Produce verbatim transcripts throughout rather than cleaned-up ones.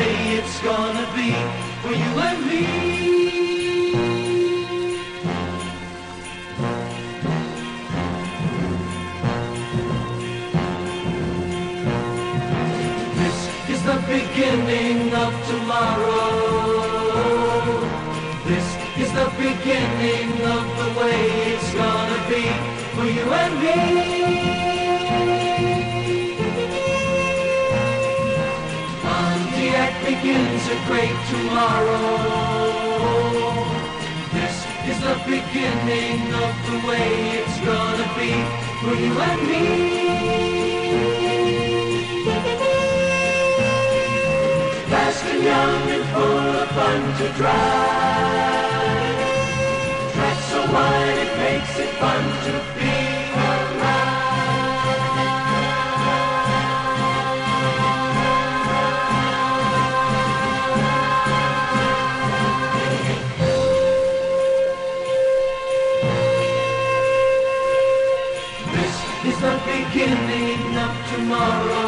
way it's gonna be for you and me. This is the beginning of tomorrow. This is the beginning of the way it's gonna be for you and me. Pontiac begins a great tomorrow. This is the beginning of the way it's gonna be for you and me. Fast and young and full of fun to drive. Track so wide it makes it fun to be alive. This is the beginning of tomorrow.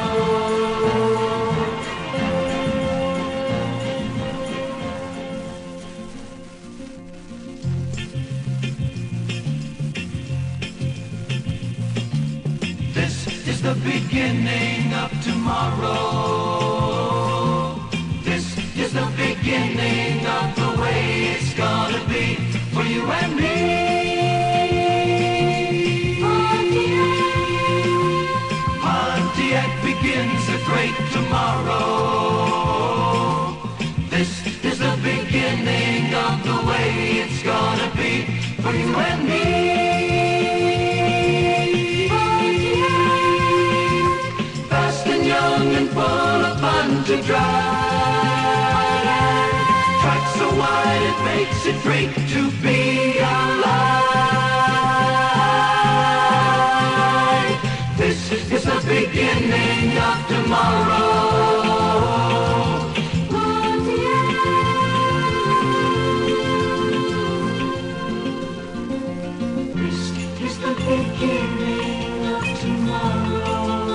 The beginning of tomorrow. This is the beginning of the way it's gonna be for you and me. Pontiac, Pontiac begins a great tomorrow. This is the beginning of the way it's gonna be for you and me. Young and full of fun to drive. Track so wide it makes it great to be alive. This is the beginning of tomorrow. This is the beginning of tomorrow.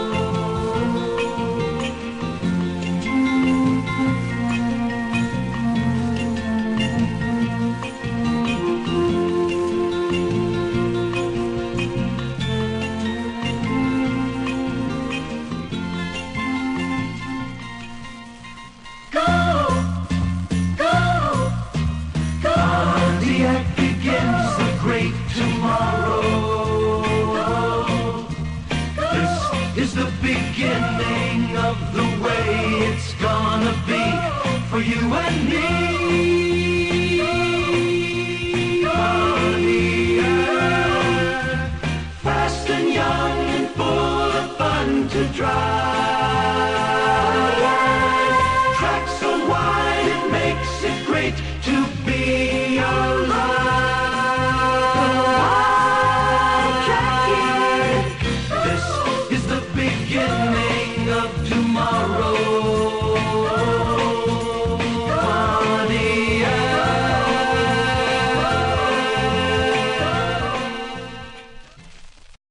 Pontiac begins the great tomorrow. This is the beginning of the way it's gonna be for you and me. Pontiac, fast and young and full of fun to drive. Track so wide it makes it great to be